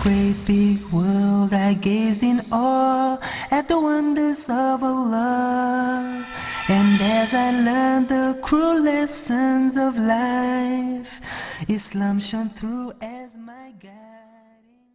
great big world, I gazed in awe at the wonders of Allah. And as I learned the cruel lessons of life, Islam shone through as my guiding.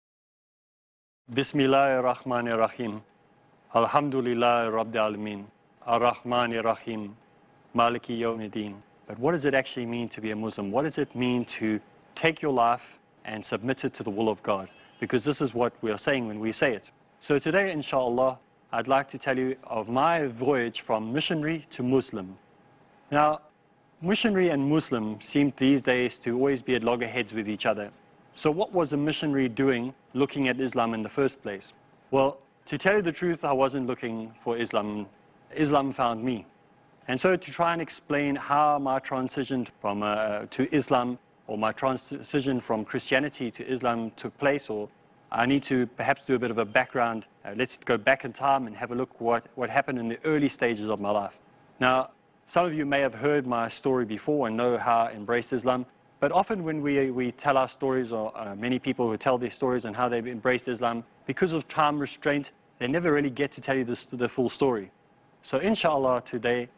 Bismillahir Rahmanir Rahim. Alhamdulillah Rabbil Alameen. Ar-Rahmanir Rahim. Maliki Yawmiddin. But what does it actually mean to be a Muslim? What does it mean to take your life and submit it to the will of God? Because this is what we are saying when we say it. So today, inshallah, I'd like to tell you of my voyage from missionary to Muslim. Now, missionary and Muslim seem these days to always be at loggerheads with each other. So what was a missionary doing looking at Islam in the first place? Well, to tell you the truth, I wasn't looking for Islam. Islam found me. And so to try and explain how my transition from to Islam, or my transition from Christianity to Islam took place, or I need to perhaps do a bit of a background. Let's go back in time and have a look what happened in the early stages of my life. Now, some of you may have heard my story before and know how I embraced Islam, but often when we tell our stories, or many people who tell their stories on how they've embraced Islam, because of time restraint, they never really get to tell you the full story. So inshallah today,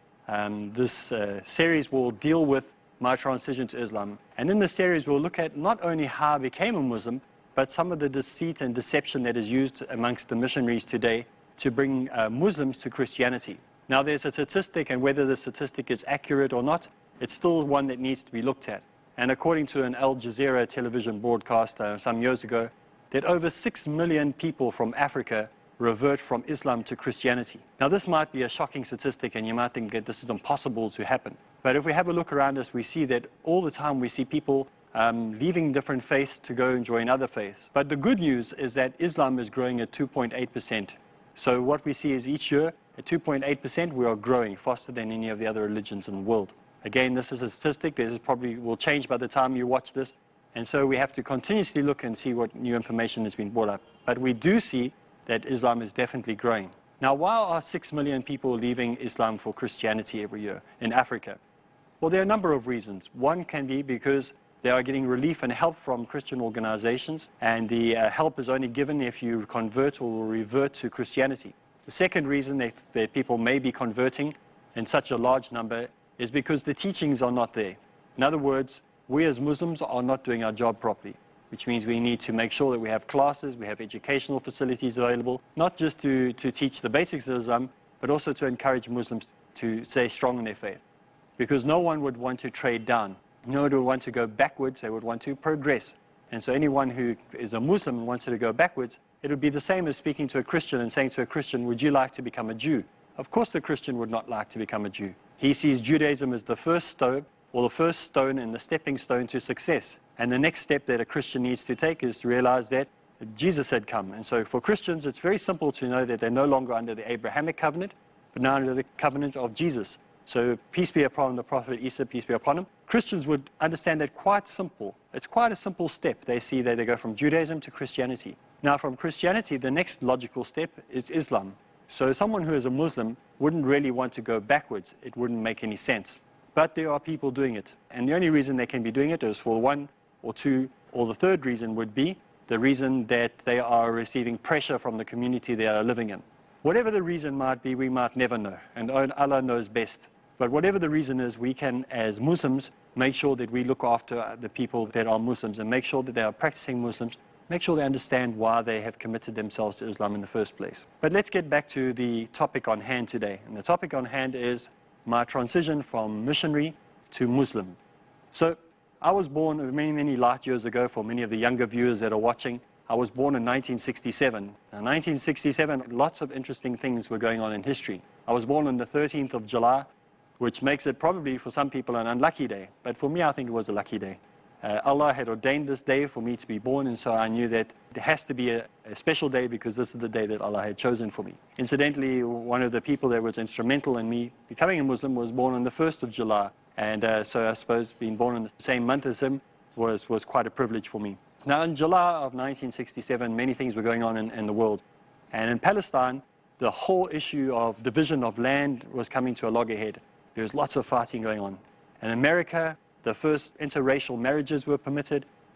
this series will deal with my transition to Islam. And in this series, we'll look at not only how I became a Muslim, but some of the deceit and deception that is used amongst the missionaries today to bring Muslims to Christianity. Now, there's a statistic, and whether the statistic is accurate or not, it's still one that needs to be looked at. And according to an Al Jazeera television broadcast some years ago, that over 6 million people from Africa revert from Islam to Christianity. Now, this might be a shocking statistic, and you might think that this is impossible to happen. But if we have a look around us, we see that all the time we see people leaving different faiths to go and join other faiths. But the good news is that Islam is growing at 2.8%. So what we see is each year, at 2.8%, we are growing faster than any of the other religions in the world. Again, this is a statistic. This probably will change by the time you watch this. And so we have to continuously look and see what new information has been brought up. But we do see that Islam is definitely growing. Now, why are 6 million people leaving Islam for Christianity every year in Africa? Well, there are a number of reasons. One can be because they are getting relief and help from Christian organizations, and the help is only given if you convert or revert to Christianity. The second reason that people may be converting in such a large number is because the teachings are not there. In other words, we as Muslims are not doing our job properly, which means we need to make sure that we have classes, we have educational facilities available, not just to teach the basics of Islam, but also to encourage Muslims to stay strong in their faith. Because no one would want to trade down. No one would want to go backwards, they would want to progress. And so anyone who is a Muslim and wanted to go backwards, it would be the same as speaking to a Christian and saying to a Christian, would you like to become a Jew? Of course the Christian would not like to become a Jew. He sees Judaism as the first stone, or the first stone and the stepping stone to success. And the next step that a Christian needs to take is to realize that Jesus had come. And so for Christians, it's very simple to know that they're no longer under the Abrahamic covenant, but now under the covenant of Jesus. So peace be upon the Prophet Isa, peace be upon him. Christians would understand that quite simple. It's quite a simple step. They see that they go from Judaism to Christianity. Now from Christianity, the next logical step is Islam. So someone who is a Muslim wouldn't really want to go backwards. It wouldn't make any sense. But there are people doing it. And the only reason they can be doing it is for one or two, or the third reason would be the reason that they are receiving pressure from the community they are living in. Whatever the reason might be, we might never know, and Allah knows best. But whatever the reason is, we can, as Muslims, make sure that we look after the people that are Muslims and make sure that they are practicing Muslims, make sure they understand why they have committed themselves to Islam in the first place. But let's get back to the topic on hand today. And the topic on hand is my transition from missionary to Muslim. So I was born many, many light years ago. For many of the younger viewers that are watching, I was born in 1967. Now, 1967, lots of interesting things were going on in history. I was born on the 13th of July, which makes it probably for some people an unlucky day. But for me, I think it was a lucky day. Allah had ordained this day for me to be born, and so I knew that it has to be a special day because this is the day that Allah had chosen for me. Incidentally, one of the people that was instrumental in me becoming a Muslim was born on the 1st of July. And so I suppose being born in the same month as him was quite a privilege for me. Now, in July of 1967, many things were going on in the world. And in Palestine, the whole issue of division of land was coming to a loggerhead. There was lots of fighting going on. In America, the first interracial marriages were permitted.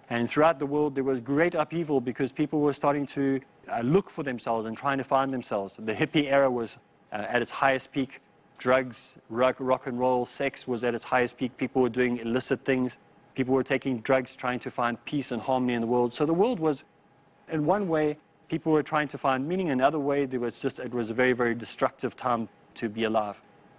And throughout the world, there was great upheaval because people were starting to look for themselves and trying to find themselves. The hippie era was at its highest peak. Drugs, rock and roll, sex was at its highest peak. People were doing illicit things. People were taking drugs, trying to find peace and harmony in the world. So the world was, in one way, people were trying to find meaning. In another way, it was a very, very destructive time to be alive.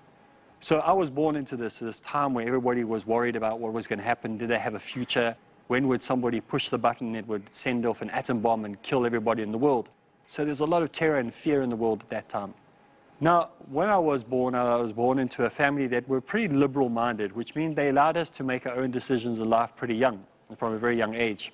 So I was born into this time where everybody was worried about what was going to happen. Did they have a future? When would somebody push the button that would send off an atom bomb and kill everybody in the world? So there's a lot of terror and fear in the world at that time. Now, when I was born into a family that were pretty liberal-minded, which means they allowed us to make our own decisions in life pretty young, from a very young age.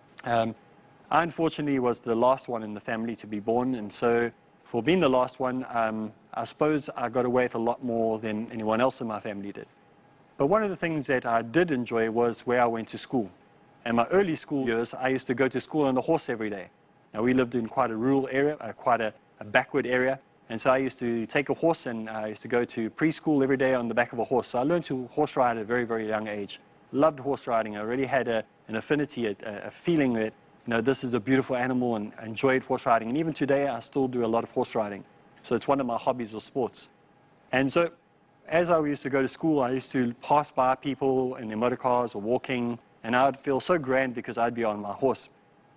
I unfortunately was the last one in the family to be born, and so for being the last one, I suppose I got away with a lot more than anyone else in my family did. But one of the things that I did enjoy was where I went to school. In my early school years, I used to go to school on a horse every day. Now, we lived in quite a rural area, quite a backward area, and so I used to take a horse and I used to go to preschool every day on the back of a horse. So I learned to horse ride at a very, very young age. Loved horse riding. I already had an affinity, a feeling that, you know, this is a beautiful animal, and I enjoyed horse riding. And even today, I still do a lot of horse riding. So it's one of my hobbies or sports. And so as I used to go to school, I used to pass by people in their motor cars or walking, and I would feel so grand because I'd be on my horse.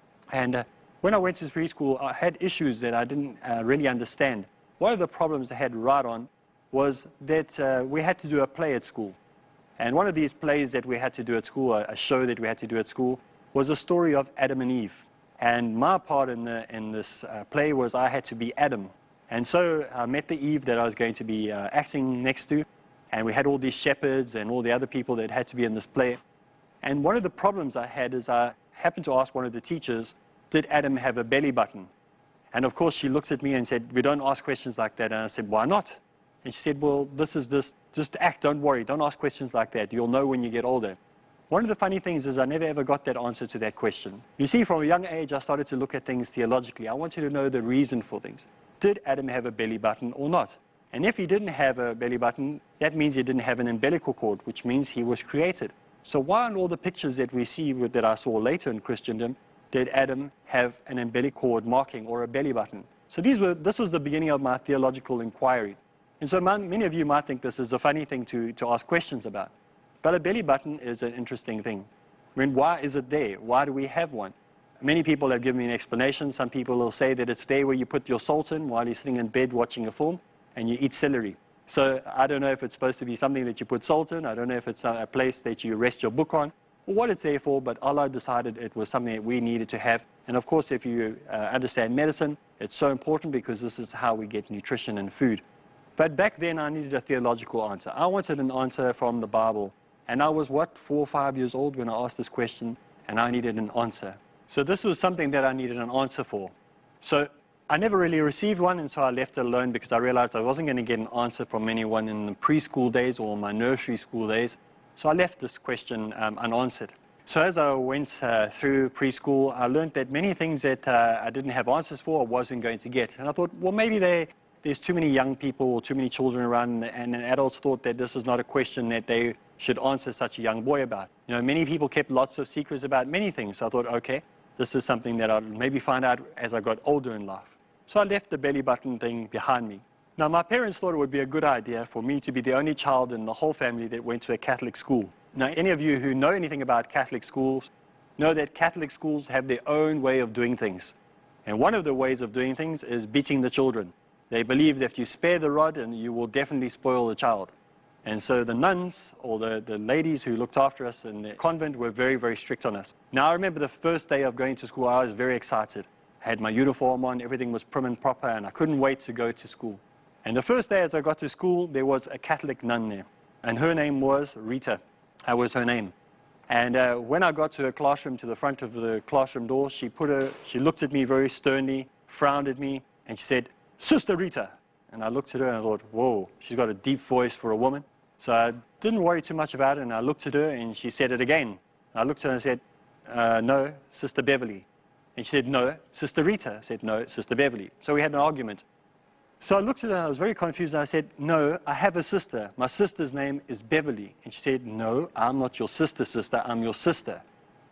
And when I went to preschool, I had issues that I didn't really understand. One of the problems I had right on was that we had to do a play at school. And one of these plays that we had to do at school, a show that we had to do at school, was a story of Adam and Eve. And my part in this play was I had to be Adam. And so I met the Eve that I was going to be acting next to, and we had all these shepherds and all the other people that had to be in this play. And one of the problems I had is I happened to ask one of the teachers, did Adam have a belly button? And of course she looked at me and said, we don't ask questions like that. And I said, why not? And she said, well, just act, don't worry, don't ask questions like that. You'll know when you get older. One of the funny things is I never ever got that answer to that question. You see, from a young age, I started to look at things theologically. I wanted to know the reason for things. Did Adam have a belly button or not? And if he didn't have a belly button, that means he didn't have an umbilical cord, which means he was created. So why in all the pictures that we see that I saw later in Christendom, did Adam have an umbilical cord marking or a belly button? So this was the beginning of my theological inquiry. And so many of you might think this is a funny thing to ask questions about. But a belly button is an interesting thing. I mean, why is it there? Why do we have one? Many people have given me an explanation. Some people will say that it's there where you put your salt in while you're sitting in bed watching a film and you eat celery. So I don't know if it's supposed to be something that you put salt in. I don't know if it's a place that you rest your book on or what it's there for, but Allah decided it was something that we needed to have. And of course, if you understand medicine, it's so important because this is how we get nutrition and food. But back then, I needed a theological answer. I wanted an answer from the Bible. And I was, 4 or 5 years old when I asked this question, and I needed an answer. So this was something that I needed an answer for. So I never really received one, and so I left it alone because I realized I wasn't going to get an answer from anyone in the preschool days or my nursery school days. So I left this question unanswered. So as I went through preschool, I learned that many things that I didn't have answers for I wasn't going to get. And I thought, well, maybe there's too many young people or too many children around, and adults thought that this is not a question that they should answer such a young boy about. You know, many people kept lots of secrets about many things. So I thought, okay, this is something that I'll maybe find out as I got older in life. So I left the belly button thing behind me. Now, my parents thought it would be a good idea for me to be the only child in the whole family that went to a Catholic school. Now, any of you who know anything about Catholic schools know that Catholic schools have their own way of doing things. And one of the ways of doing things is beating the children. They believe that if you spare the rod, and you will definitely spoil the child. And so the nuns, or the ladies who looked after us in the convent, were very, very strict on us. Now, I remember the first day of going to school, I was very excited. I had my uniform on, everything was prim and proper, and I couldn't wait to go to school. And the first day as I got to school, there was a Catholic nun there. And her name was Rita. That was her name. And when I got to her classroom, to the front of the classroom door, she looked at me very sternly, frowned at me, and she said, "Sister Rita." And I looked at her and I thought, whoa, she's got a deep voice for a woman. So I didn't worry too much about it, and I looked at her and she said it again. I looked at her and said, "No, Sister Beverly." And she said, "No, Sister Rita." I said, "No, Sister Beverly." So we had an argument. So I looked at her, I was very confused, and I said, "No, I have a sister. My sister's name is Beverly." And she said, "No, I'm not your sister, I'm your sister."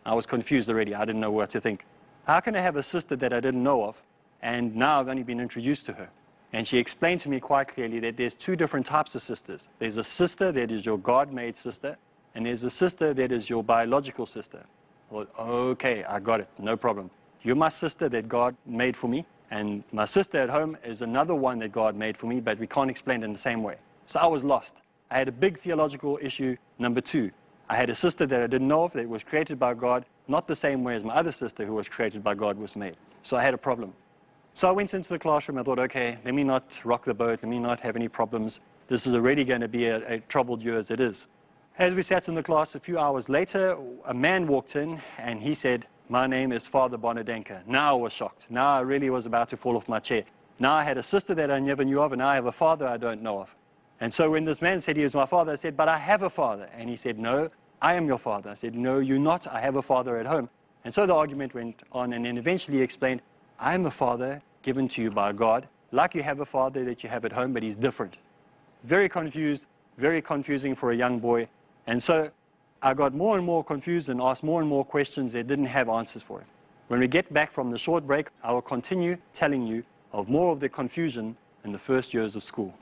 I was confused already. I didn't know what to think. How can I have a sister that I didn't know of, and now I've only been introduced to her? And she explained to me quite clearly that there's two different types of sisters. There's a sister that is your God-made sister, and there's a sister that is your biological sister. Well, okay, I got it, no problem. You're my sister that God made for me, and my sister at home is another one that God made for me, but we can't explain it in the same way. So I was lost. I had a big theological issue, number two. I had a sister that I didn't know of that was created by God, not the same way as my other sister who was created by God was made. So I had a problem. So I went into the classroom. I thought, okay, let me not rock the boat. Let me not have any problems. This is already going to be a troubled year as it is. As we sat in the class, a few hours later, a man walked in and he said, my name is Father Bonadenka. Now I was shocked. Now I really was about to fall off my chair. Now I had a sister that I never knew of, and now I have a father I don't know of. And so when this man said he was my father, I said, but I have a father. And he said, no, I am your father. I said, no, you're not. I have a father at home. And so the argument went on, and then eventually he explained, I am a father given to you by God, like you have a father that you have at home, but he's different. Very confused, very confusing for a young boy. And so I got more and more confused and asked more and more questions that didn't have answers for it. When we get back from the short break, I will continue telling you of more of the confusion in the first years of school.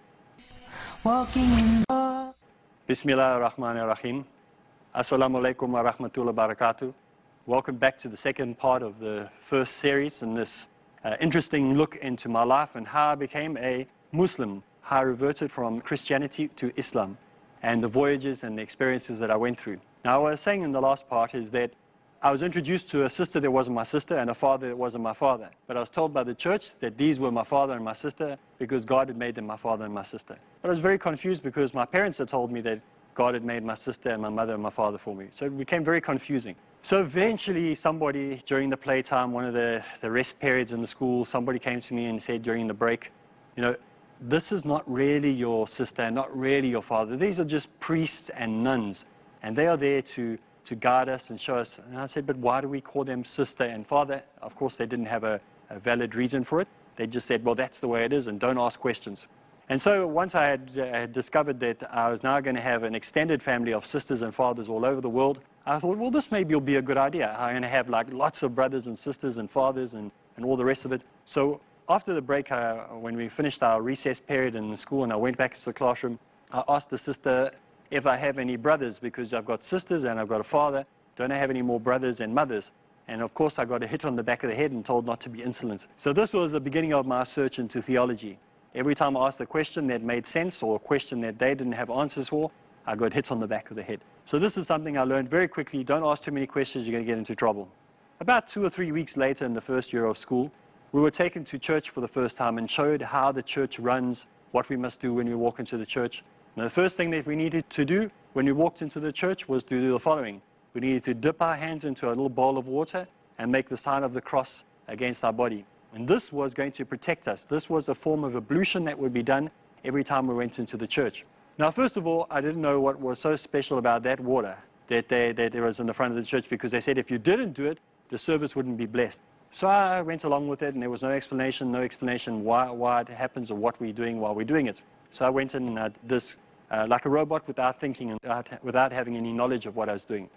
Walking in Bismillah ar-Rahman ar-Rahim. Assalamu alaikum wa rahmatullahi wa barakatuh. Welcome back to the second part of the first series in this interesting look into my life and how I became a Muslim, how I reverted from Christianity to Islam, and the voyages and the experiences that I went through. Now, what I was saying in the last part is that I was introduced to a sister that wasn't my sister and a father that wasn't my father. But I was told by the church that these were my father and my sister because God had made them my father and my sister. But I was very confused because my parents had told me that God had made my sister and my mother and my father for me. So it became very confusing. So eventually somebody, during the playtime, one of the rest periods in the school, somebody came to me and said during the break, you know, this is not really your sister and not really your father. These are just priests and nuns, and they are there to guide us and show us. And I said, but why do we call them sister and father? Of course, they didn't have a valid reason for it. They just said, well, that's the way it is, and don't ask questions. And so once I had discovered that I was now going to have an extended family of sisters and fathers all over the world, I thought, well, this maybe will be a good idea. I'm going to have like lots of brothers and sisters and fathers and all the rest of it. So after the break, when we finished our recess period in school and I went back to the classroom, I asked the sister if I have any brothers, because I've got sisters and I've got a father. Don't I have any more brothers and mothers? And of course, I got a hit on the back of the head and told not to be insolent. So this was the beginning of my search into theology. Every time I asked a question that made sense or a question that they didn't have answers for, I got hit on the back of the head. So this is something I learned very quickly. Don't ask too many questions, you're going to get into trouble. About 2 or 3 weeks later in the first year of school, we were taken to church for the first time and showed how the church runs, what we must do when we walk into the church. Now, the first thing that we needed to do when we walked into the church was to do the following. We needed to dip our hands into a little bowl of water and make the sign of the cross against our body. And this was going to protect us. This was a form of ablution that would be done every time we went into the church. Now, first of all, I didn't know what was so special about that water that there was in the front of the church, because they said if you didn't do it, the service wouldn't be blessed. So I went along with it, and there was no explanation why it happens or what we're doing while we're doing it. So I went in this like a robot without thinking and without having any knowledge of what I was doing.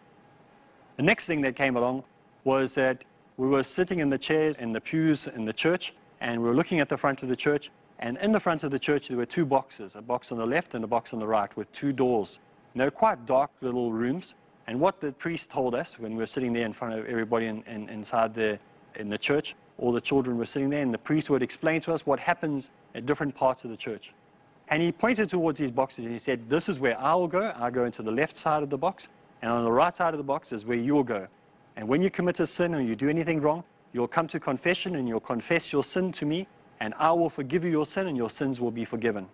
The next thing that came along was that we were sitting in the chairs in the pews in the church, and we were looking at the front of the church. And in the front of the church, there were 2 boxes, a box on the left and a box on the right with 2 doors. And they were quite dark little rooms. And what the priest told us when we were sitting there in front of everybody inside in the church, all the children were sitting there, and the priest would explain to us what happens at different parts of the church. And he pointed towards these boxes and he said, this is where I will go. I'll go into the left side of the box, and on the right side of the box is where you will go. And when you commit a sin or you do anything wrong, you'll come to confession and you'll confess your sin to me, and I will forgive you your sin, and your sins will be forgiven.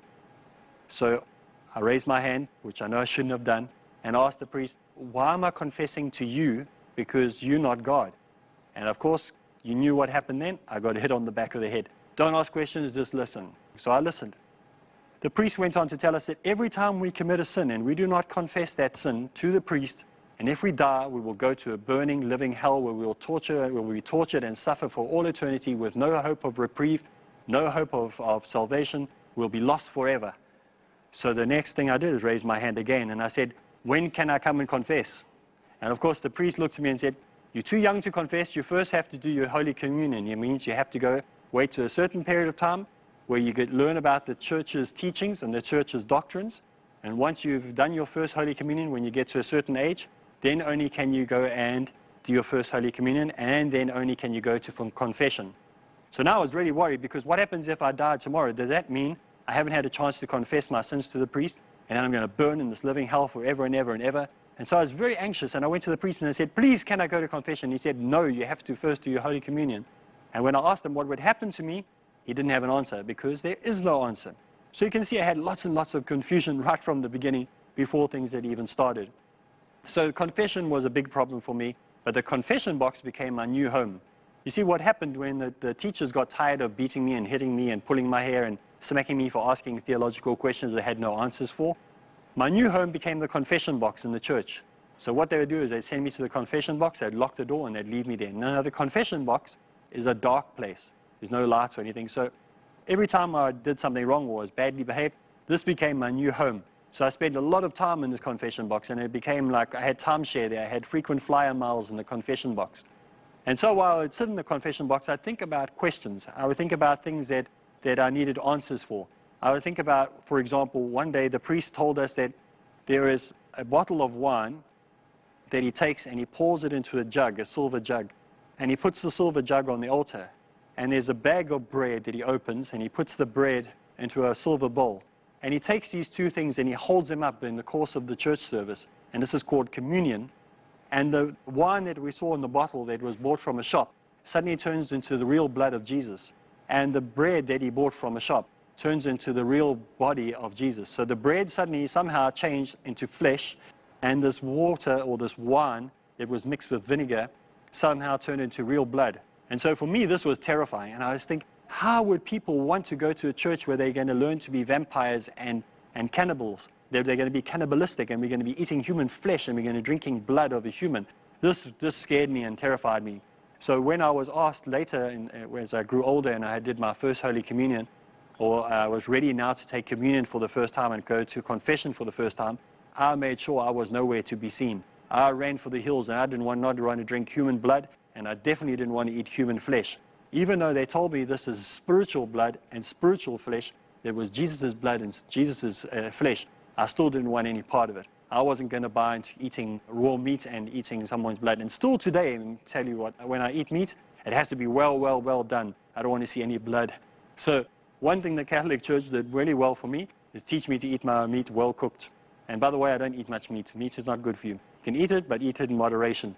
So I raised my hand, which I know I shouldn't have done, and asked the priest, why am I confessing to you? Because you're not God. And of course, you knew what happened then. I got hit on the back of the head. Don't ask questions, just listen. So I listened. The priest went on to tell us that every time we commit a sin and we do not confess that sin to the priest, and if we die, we will go to a burning, living hell where we will be tortured and suffer for all eternity with no hope of reprieve, no hope of salvation. We'll be lost forever. So the next thing I did is raise my hand again, and I said, when can I come and confess? And of course, the priest looked at me and said, You're too young to confess. You first have to do your Holy Communion. It means you have to go wait to a certain period of time where you learn about the church's teachings and the church's doctrines. And once you've done your first Holy Communion, when you get to a certain age, then only can you go and do your first Holy Communion, and then only can you go to confession. So now I was really worried, because what happens if I die tomorrow? Does that mean I haven't had a chance to confess my sins to the priest, and then I'm going to burn in this living hell forever and ever and ever? And so I was very anxious, and I went to the priest and I said, please, can I go to confession? He said, no, you have to first do your Holy Communion. And when I asked him what would happen to me, he didn't have an answer, because there is no answer. So you can see I had lots and lots of confusion right from the beginning, before things had even started. So confession was a big problem for me, but the confession box became my new home. You see, what happened when the teachers got tired of beating me and hitting me and pulling my hair and smacking me for asking theological questions they had no answers for, my new home became the confession box in the church. So what they would do is they'd send me to the confession box, they'd lock the door, and they'd leave me there. Now, the confession box is a dark place. There's no lights or anything. So every time I did something wrong or was badly behaved, this became my new home. So I spent a lot of time in this confession box, and it became like I had timeshare there. I had frequent flyer miles in the confession box. And so while I would sit in the confession box, I'd think about questions. I would think about things that I needed answers for. I would think about, for example, one day the priest told us that there is a bottle of wine that he takes and he pours it into a jug, a silver jug, and he puts the silver jug on the altar. And there's a bag of bread that he opens, and he puts the bread into a silver bowl. And he takes these two things and he holds them up in the course of the church service. And this is called communion. And the wine that we saw in the bottle that was bought from a shop suddenly turns into the real blood of Jesus. And the bread that he bought from a shop turns into the real body of Jesus. So the bread suddenly somehow changed into flesh, and this water or this wine that was mixed with vinegar somehow turned into real blood. And so for me, this was terrifying. And I was thinking, how would people want to go to a church where they're going to learn to be vampires and cannibals? They're going to be cannibalistic, and we're going to be eating human flesh, and we're going to be drinking blood of a human. This scared me and terrified me. So when I was asked later, as I grew older and I did my first Holy Communion, or I was ready now to take communion for the first time and go to confession for the first time, I made sure I was nowhere to be seen. I ran for the hills, and I didn't want to drink human blood, and I definitely didn't want to eat human flesh. Even though they told me this is spiritual blood and spiritual flesh, there was Jesus' blood and Jesus' flesh, I still didn't want any part of it. I wasn't going to buy into eating raw meat and eating someone's blood. And still today, I tell you what, when I eat meat, it has to be well done. I don't want to see any blood. So one thing the Catholic Church did really well for me is teach me to eat my meat well cooked. And by the way, I don't eat much meat. Meat is not good for you. You can eat it, but eat it in moderation.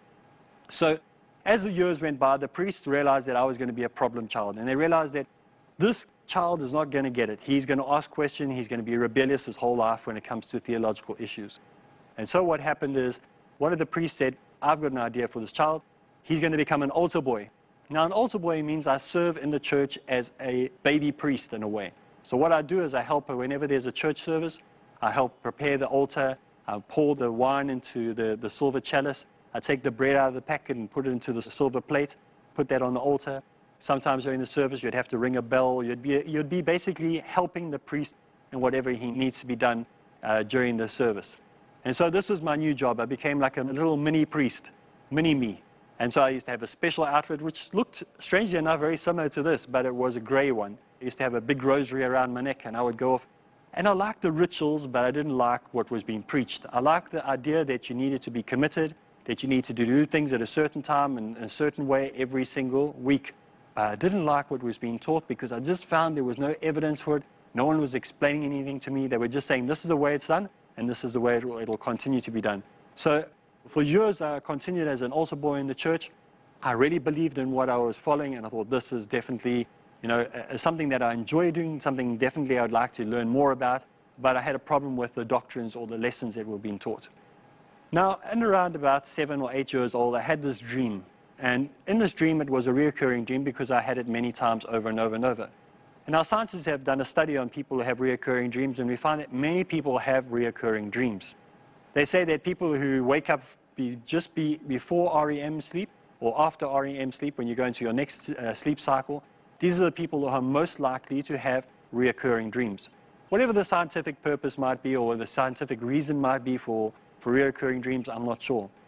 So as the years went by, the priests realized that I was going to be a problem child. And they realized that this child is not going to get it. He's going to ask questions. He's going to be rebellious his whole life when it comes to theological issues. And so what happened is, one of the priests said, I've got an idea for this child. He's going to become an altar boy. Now, an altar boy means I serve in the church as a baby priest in a way. So what I do is I help her whenever there's a church service. I help prepare the altar. I pour the wine into the silver chalice. I take the bread out of the packet and put it into the silver plate, put that on the altar. Sometimes during the service, you'd have to ring a bell. You'd be basically helping the priest in whatever he needs to be done during the service. And so this was my new job. I became like a little mini priest, mini me. And so I used to have a special outfit, which looked, strangely enough, very similar to this, but it was a gray one. I used to have a big rosary around my neck, and I would go off. And I liked the rituals, but I didn't like what was being preached. I liked the idea that you needed to be committed, that you need to do things at a certain time and a certain way every single week. I didn't like what was being taught because I just found there was no evidence for it. No one was explaining anything to me. They were just saying, this is the way it's done, and this is the way it'll continue to be done. So for years, I continued as an altar boy in the church. I really believed in what I was following, and I thought this is definitely, something that I enjoy doing, something definitely I would like to learn more about, but I had a problem with the doctrines or the lessons that were being taught. Now, in around about 7 or 8 years old, I had this dream. And in this dream, it was a recurring dream because I had it many times over and over and over. And our scientists have done a study on people who have recurring dreams, and we find that many people have recurring dreams. They say that people who wake up just before REM sleep or after REM sleep, when you go into your next sleep cycle, these are the people who are most likely to have recurring dreams. Whatever the scientific purpose might be or the scientific reason might be for recurring dreams, I'm not sure.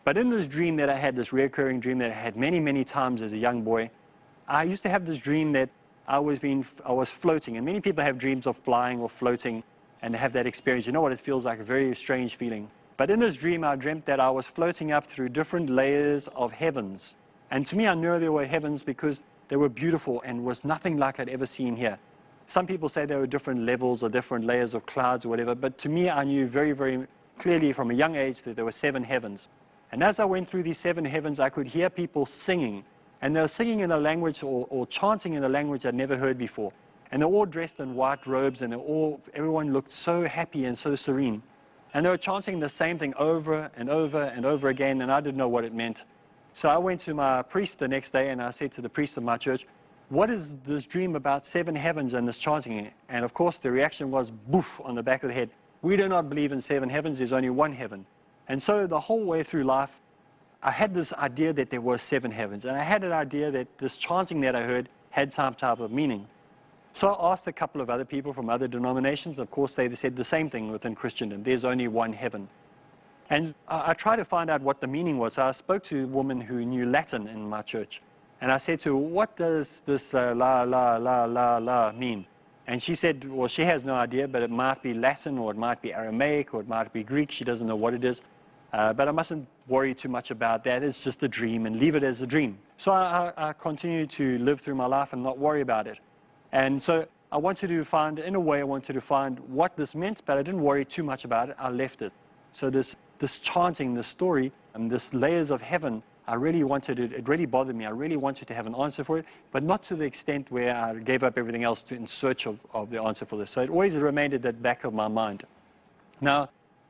But in this dream that I had, this recurring dream that I had many, many times as a young boy, I used to have this dream that I was floating. And many people have dreams of flying or floating and they have that experience. You know what it feels like, a very strange feeling. But in this dream, I dreamt that I was floating up through different layers of heavens. And to me, I know there were heavens because they were beautiful and was nothing like I'd ever seen here. Some people say there were different levels or different layers of clouds or whatever, but to me, I knew very, very clearly from a young age that there were 7 heavens. And as I went through these 7 heavens, I could hear people singing. And they were singing in a language or chanting in a language I'd never heard before. And they're all dressed in white robes and everyone looked so happy and so serene. And they were chanting the same thing over and over and over again, and I didn't know what it meant. So I went to my priest the next day and I said to the priest of my church, what is this dream about 7 heavens and this chanting? And of course the reaction was, boof, on the back of the head. We do not believe in 7 heavens, there's only 1 heaven. And so the whole way through life, I had this idea that there were 7 heavens. And I had an idea that this chanting that I heard had some type of meaning. So I asked a couple of other people from other denominations. Of course, they said the same thing within Christendom. There's only 1 heaven. And I tried to find out what the meaning was. So I spoke to a woman who knew Latin in my church. And I said to her, what does this la, la, la, la, la mean? And she said, well, she has no idea, but it might be Latin, or it might be Aramaic, or it might be Greek. She doesn't know what it is. But I mustn't worry too much about that. It's just a dream, and leave it as a dream. So I continued to live through my life and not worry about it. And so I wanted to find, in a way, I wanted to find what this meant, but I didn't worry too much about it. I left it. So this chanting, this story, and this layers of heaven, I really wanted it. It really bothered me. I really wanted to have an answer for it, but not to the extent where I gave up everything else in search of the answer for this. So it always remained at the back of my mind. Now,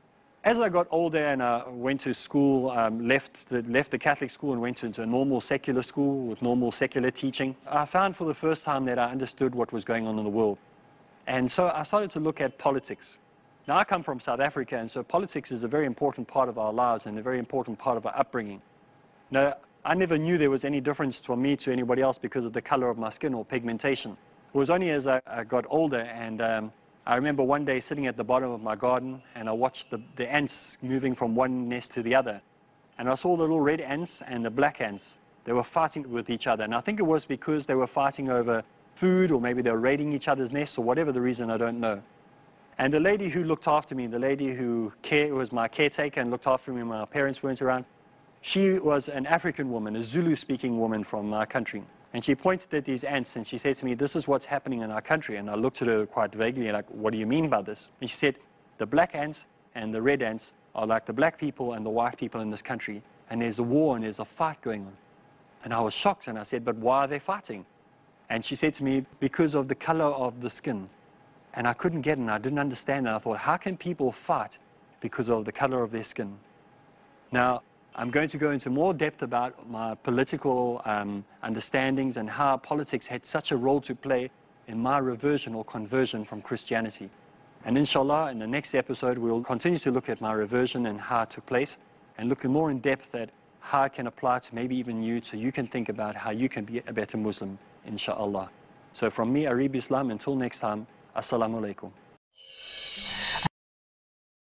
as I got older and I went to school, left the Catholic school and went into a normal secular school with normal secular teaching, I found for the first time that I understood what was going on in the world. And so I started to look at politics. Now, I come from South Africa, and so politics is a very important part of our lives and a very important part of our upbringing. Now, I never knew there was any difference from me to anybody else because of the color of my skin or pigmentation. It was only as I got older, and I remember one day sitting at the bottom of my garden and I watched the ants moving from one nest to the other. And I saw the little red ants and the black ants. They were fighting with each other. And I think it was because they were fighting over food, or maybe they were raiding each other's nests, or whatever the reason, I don't know. And the lady who looked after me, the lady who was my caretaker and looked after me when my parents weren't around, she was an African woman, a Zulu-speaking woman from my country. And she pointed at these ants and she said to me, this is what's happening in our country. And I looked at her quite vaguely, like, what do you mean by this? And she said, the black ants and the red ants are like the black people and the white people in this country. And there's a war and there's a fight going on. And I was shocked and I said, but why are they fighting? And she said to me, because of the color of the skin. And I couldn't get it and I didn't understand. And I thought, how can people fight because of the color of their skin? Now, I'm going to go into more depth about my political understandings and how politics had such a role to play in my reversion or conversion from Christianity. And inshallah, in the next episode, we'll continue to look at my reversion and how it took place, and look more in depth at how it can apply to maybe even you, so you can think about how you can be a better Muslim, inshallah. So from me, Arib Islam, until next time, Assalamu alaikum.